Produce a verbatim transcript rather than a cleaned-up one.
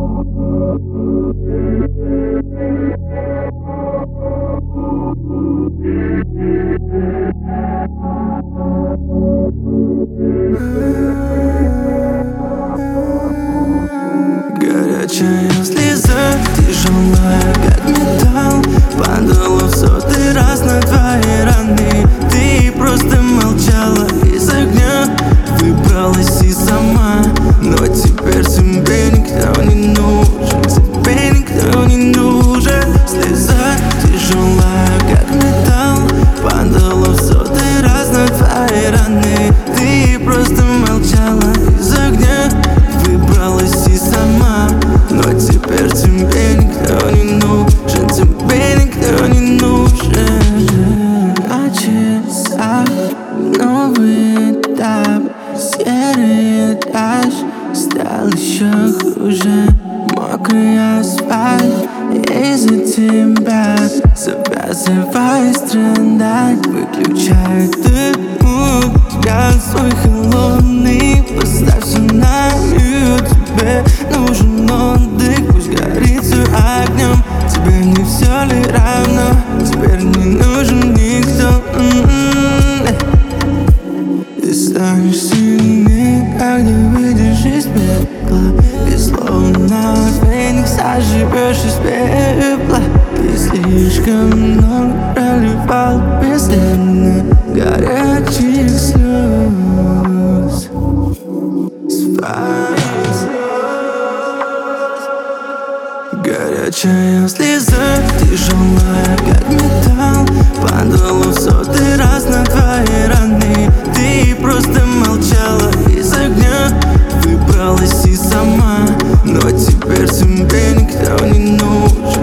Горячая слеза, тяжелая как металл, падала в сотый раз на твои раны. Ты просто молчала, из огня выбралась и сама. Но теперь тебе никто не нужен, тебе никто не нужен. Слеза тяжелая как металл, падала в сотый раз на твои раны. Ты просто молчала, из огня выбралась и сама. Но теперь тебе никто не нужен, тебе никто не нужен. На часах новый этап, серый этаж стал еще хуже. Мокрый асфальт из-за тебя, завязывай страдать, выключай этот мут. Я свой холодный, поставь все на мьют. Тебе нужен отдых, пусть горит все огнем. Тебе не все ли равно, теперь не нужен никто. Ты станешь сильнее, когда выйдешь из пепла. И словно феникс оживешь из пепла. Ты слишком много проливал бесследно горячих слез. Горячая слеза, тяжелая как металл, падала в сотый раз на твои раны. Ты просто молчала, из огня выбралась и сама. Но теперь тебе никто не нужен.